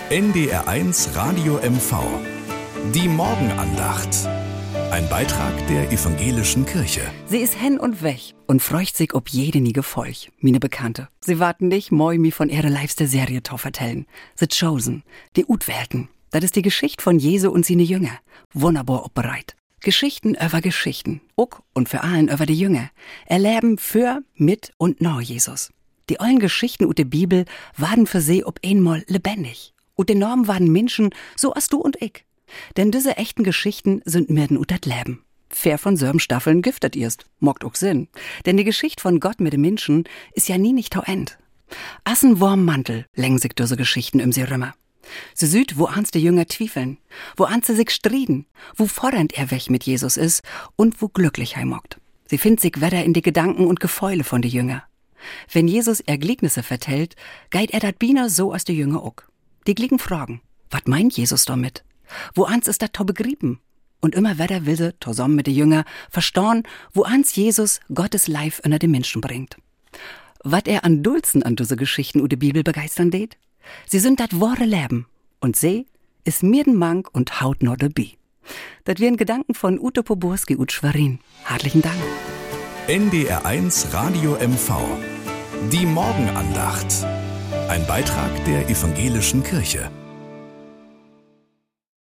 NDR1 Radio MV. Die Morgenandacht. Ein Beitrag der evangelischen Kirche. Sie ist hen und weg und freut sich ob jede nie Gefolch, mine Bekannte. Sie warten nicht, moi mi von ihrer liebste Serie to vertellen. The Chosen, die Utwelten. Das ist die Geschichte von Jesu und seine Jünger. Wunderbar bereit. Geschichten über Geschichten. Uck und für allen über die Jünger. Erleben für, mit und nach Jesus. Die ollen Geschichten ut der Bibel waren für sie ob einmal lebendig. Und die Normen waren Menschen, so as du und ich. Denn diese echten Geschichten sind mirden ut dat Leben. Fair von sörben Staffeln giftet erst. Mockt auch Sinn. Denn die Geschichte von Gott mit den Menschen ist ja nie nicht tau end. Assen warm Mantel längen sich diese Geschichten sie rümmer. Sie süd, wo ans die Jünger twiefeln, wo ans sie sich striden, wo fordernd er weg mit Jesus ist und wo glücklich er mockt. Sie findet sich wedder in die Gedanken und Gefäule von die Jünger. Wenn Jesus Erglignisse vertellt, geit dat biner so als die Jünger auch. Die gliegen fragen, wat meint Jesus damit? Wo ans ist dat to begrieben? Und immer wedder will sie, zusammen mit de Jünger, verstorn, wo ans Jesus Gottes Leib unter den Menschen bringt. Wat an Dulzen an diese Geschichten und die Bibel begeistern det? Sie sind dat wahre Leben. Und sie ist mirden Mank und haut no dabei. Dat wären Gedanken von Ute Poborski ut Schwerin. Herzlichen Dank. NDR1 Radio MV. Die Morgenandacht. Ein Beitrag der evangelischen Kirche.